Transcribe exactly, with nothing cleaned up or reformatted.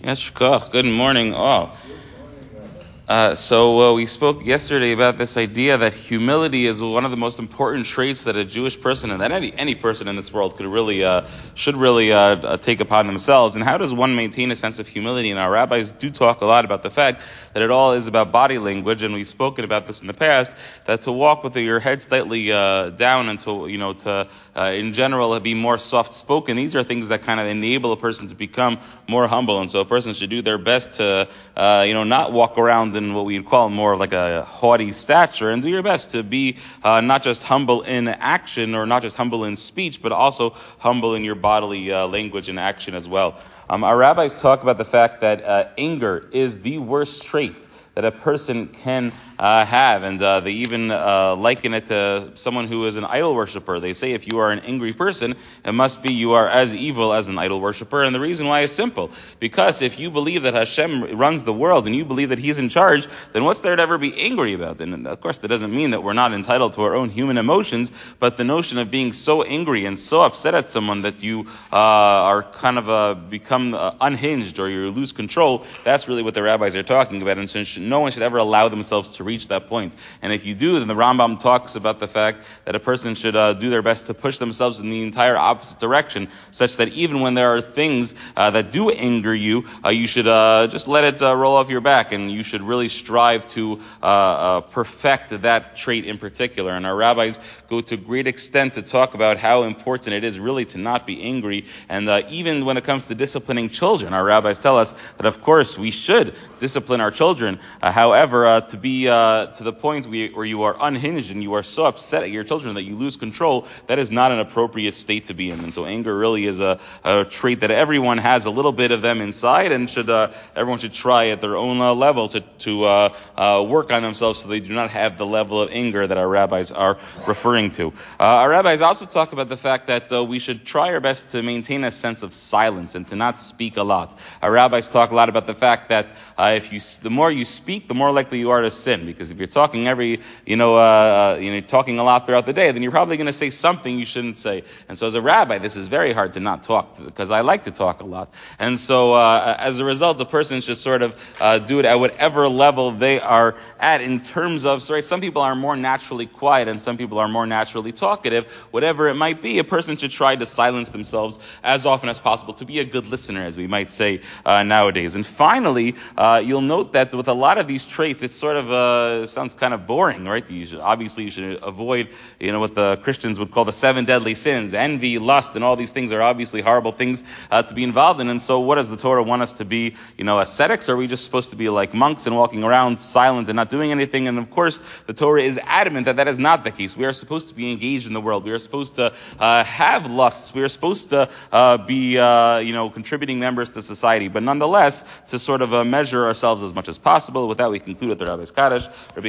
Yes, Koch. Good morning, all. Uh, so uh, we spoke yesterday about this idea that humility is one of the most important traits that a Jewish person and that any any person in this world could really uh, should really uh, uh, take upon themselves. And how does one maintain a sense of humility? And our rabbis do talk a lot about the fact that it all is about body language, and we've spoken about this in the past. That to walk with your head slightly uh, down and to you know to uh, in general be more soft spoken. These are things that kind of enable a person to become more humble, and so a person should do their best to uh, you know not walk around in what we'd call more of like a haughty stature, and do your best to be uh, not just humble in action or not just humble in speech, but also humble in your bodily uh, language and action as well. Um, our rabbis talk about the fact that uh, anger is the worst trait that a person can uh, have, and uh, they even uh, liken it to someone who is an idol worshiper. They say if you are an angry person, it must be you are as evil as an idol worshiper, and the reason why is simple. Because if you believe that Hashem runs the world and you believe that He's in charge, then what's there to ever be angry about? And of course, that doesn't mean that we're not entitled to our own human emotions, but the notion of being so angry and so upset at someone that you uh, are kind of uh, become uh, unhinged or you lose control, that's really what the rabbis are talking about, and so no one should ever allow themselves to reach that point. And if you do, then the Rambam talks about the fact that a person should uh, do their best to push themselves in the entire opposite direction, such that even when there are things uh, that do anger you, uh, you should uh, just let it uh, roll off your back, and you should really strive to uh, uh, perfect that trait in particular. And our rabbis go to great extent to talk about how important it is really to not be angry. And uh, even when it comes to disciplining children, our rabbis tell us that of course we should discipline our children. Uh, however, uh, to be uh, to the point where you, where you are unhinged and you are so upset at your children that you lose control, that is not an appropriate state to be in. And so anger really is a, a trait that everyone has a little bit of them inside, and should uh, everyone should try at their own uh, level to to uh, uh, work on themselves so they do not have the level of anger that our rabbis are referring to. Uh, our rabbis also talk about the fact that uh, we should try our best to maintain a sense of silence and to not speak a lot. Our rabbis talk a lot about the fact that uh, if you the more you speak, the more likely you are to sin. Because if you're talking every, you know, uh, you know, talking a lot throughout the day, then you're probably going to say something you shouldn't say. And so, as a rabbi, this is very hard to not talk, because I like to talk a lot. And so, uh, as a result, the person should sort of uh, do it at whatever level they are at. In terms of, sorry, some people are more naturally quiet, and some people are more naturally talkative. Whatever it might be, a person should try to silence themselves as often as possible to be a good listener, as we might say uh, nowadays. And finally, uh, you'll note that with a lot of these traits, it's sort of uh, sounds kind of boring, right? You should, obviously, you should avoid, you know, what the Christians would call the seven deadly sins. Envy, lust, and all these things are obviously horrible things uh, to be involved in. And so, what does the Torah want us to be? You know, ascetics? Or are we just supposed to be like monks and walking around silent and not doing anything? And of course, the Torah is adamant that that is not the case. We are supposed to be engaged in the world. We are supposed to uh, have lusts. We are supposed to uh, be, uh, you know, contributing members to society. But nonetheless, to sort of uh, measure ourselves as much as possible. With that, we conclude with the Rabbi's Kaddish.